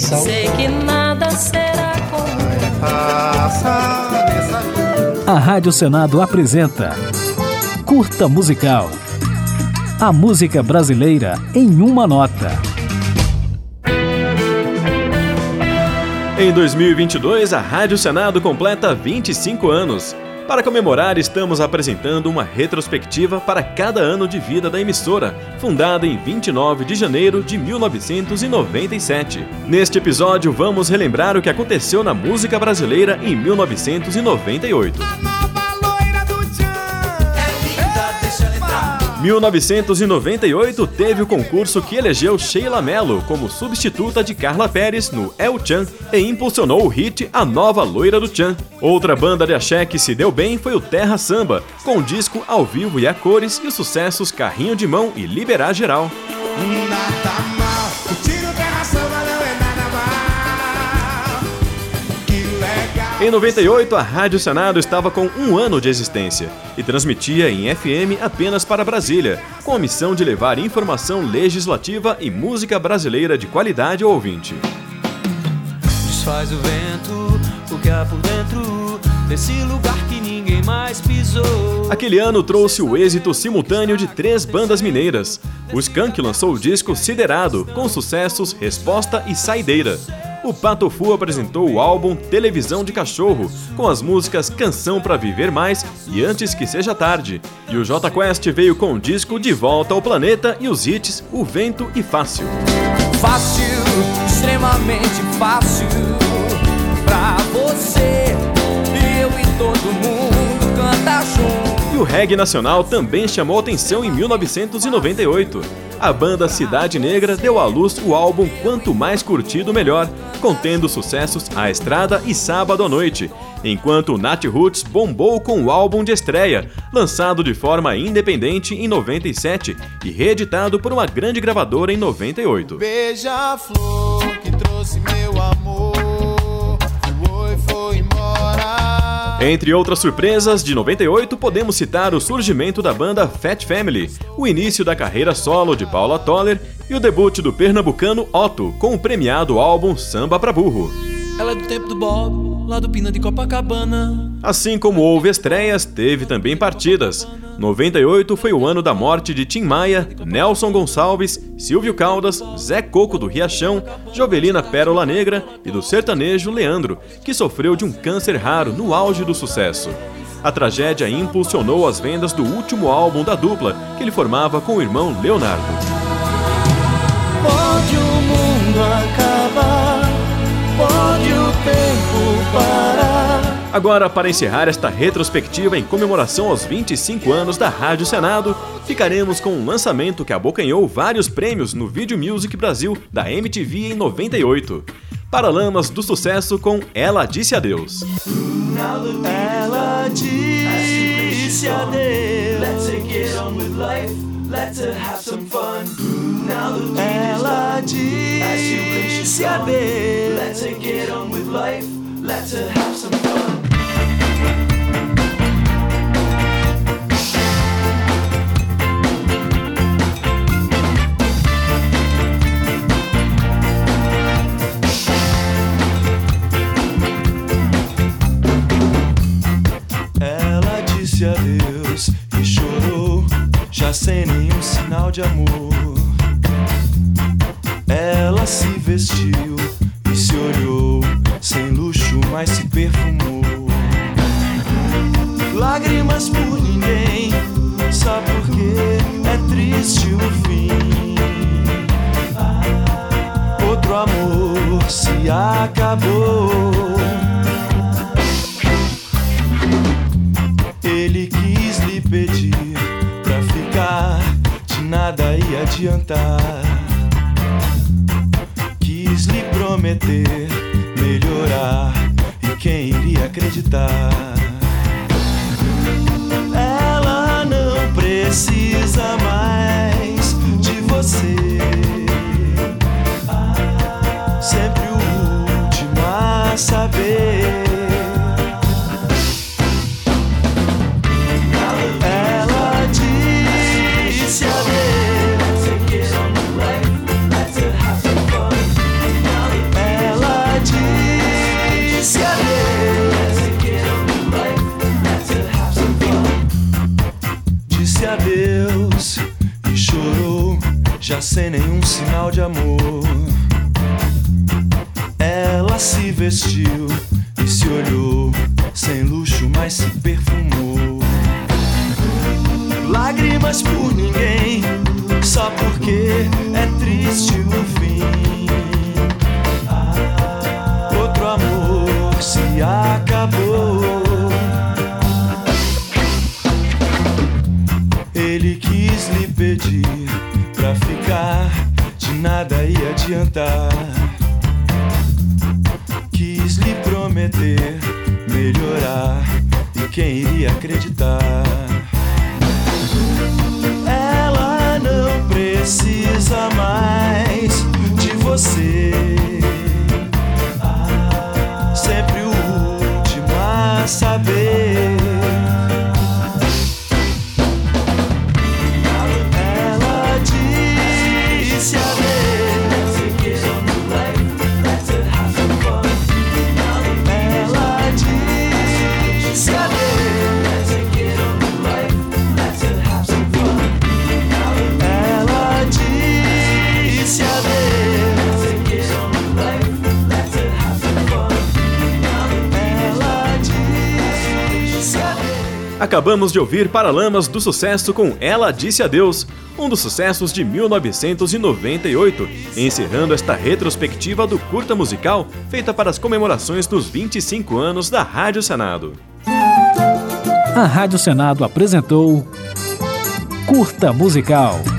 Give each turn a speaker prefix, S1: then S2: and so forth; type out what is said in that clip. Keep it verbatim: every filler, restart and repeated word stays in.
S1: coração.
S2: Sei que nada será como
S3: A Rádio Senado apresenta Curta Musical. A música brasileira em uma nota.
S4: Em dois mil e vinte e dois, a Rádio Senado completa vinte e cinco anos. Para comemorar, estamos apresentando uma retrospectiva para cada ano de vida da emissora, fundada em vinte e nove de janeiro de mil novecentos e noventa e sete. Neste episódio, vamos relembrar o que aconteceu na música brasileira em mil novecentos e noventa e oito. mil novecentos e noventa e oito teve o concurso que elegeu Sheila Mello como substituta de Carla Pérez no El Chan e impulsionou o hit A Nova Loira do Chan. Outra banda de axé que se deu bem foi o Terra Samba, com o disco ao vivo e a cores e os sucessos Carrinho de Mão e Liberar Geral. Em noventa e oito, a Rádio Senado estava com um ano de existência e transmitia em F M apenas para Brasília, com a missão de levar informação legislativa e música brasileira de qualidade ao ouvinte.
S5: Desfaz o vento, o que há por dentro desse lugar que ninguém mais pisou.
S4: Aquele ano trouxe o êxito simultâneo de três bandas mineiras. O Skank lançou o disco Siderado, com sucessos Resposta e Saideira. O Pato Fu apresentou o álbum Televisão de Cachorro, com as músicas Canção Pra Viver Mais e Antes Que Seja Tarde. E o Jota Quest veio com o disco De Volta ao Planeta e os hits O Vento e Fácil.
S5: Fácil, extremamente fácil, pra você, eu e todo mundo canta junto.
S4: E o reggae nacional também chamou atenção em mil novecentos e noventa e oito. A banda Cidade Negra deu à luz o álbum Quanto Mais Curtido Melhor, contendo sucessos A Estrada e Sábado à Noite, enquanto o Nat Roots bombou com o álbum de estreia, lançado de forma independente em noventa e sete e reeditado por uma grande gravadora em noventa e oito.
S6: Beija-flor que trouxe meu amor, foi, foi embora.
S4: Entre outras surpresas, de noventa e oito podemos citar o surgimento da banda Fat Family, o início da carreira solo de Paula Toller e o debut do pernambucano Otto com o premiado álbum Samba Pra Burro.
S5: Ela é do tempo do Bob, lá do Pina de Copacabana.
S4: Assim como houve estreias, teve também partidas. noventa e oito foi o ano da morte de Tim Maia, Nelson Gonçalves, Silvio Caldas, Zé Coco do Riachão, Jovelina Pérola Negra e do sertanejo Leandro, que sofreu de um câncer raro no auge do sucesso. A tragédia impulsionou as vendas do último álbum da dupla, que ele formava com o irmão Leonardo.
S6: Pode o mundo acabar, pode o tempo parar.
S4: Agora, para encerrar esta retrospectiva em comemoração aos vinte e cinco anos da Rádio Senado, ficaremos com um lançamento que abocanhou vários prêmios no Video Music Brasil da M T V em noventa e oito. Paralamas do Sucesso com Ela Disse Adeus.
S6: Ela disse adeus. Let's get on with life. Let's have some fun. Ela disse adeus. Let's get on with life. Let's have some fun.
S7: Ela disse adeus e chorou, já sem nenhum sinal de amor. Ela se vestiu e se olhou, sem luxo, mas se perfumou. Lágrimas por ninguém, só porque é triste o fim. Outro amor se acabou. Ele quis lhe pedir pra ficar, de nada ia adiantar. Quis lhe prometer melhorar, e quem iria acreditar? Ela não precisa mais de você. Sempre o último a saber. Ela disse adeus. já sem nenhum sinal de amor. Ela se vestiu e se olhou, sem luxo, mas se perfumou. Lágrimas por ninguém, só porque é triste o fim. Outro amor se acabou. Ele quis lhe pedir pra ficar, de nada ia adiantar. Quis lhe prometer melhorar, e quem iria acreditar? Ela não precisa mais de você. Sempre o último a saber. Ela disse adeus.
S4: Acabamos de ouvir Paralamas do Sucesso com Ela Disse Adeus, um dos sucessos de mil novecentos e noventa e oito, encerrando esta retrospectiva do Curta Musical feita para as comemorações dos vinte e cinco anos da Rádio Senado.
S3: A Rádio Senado apresentou Curta Musical.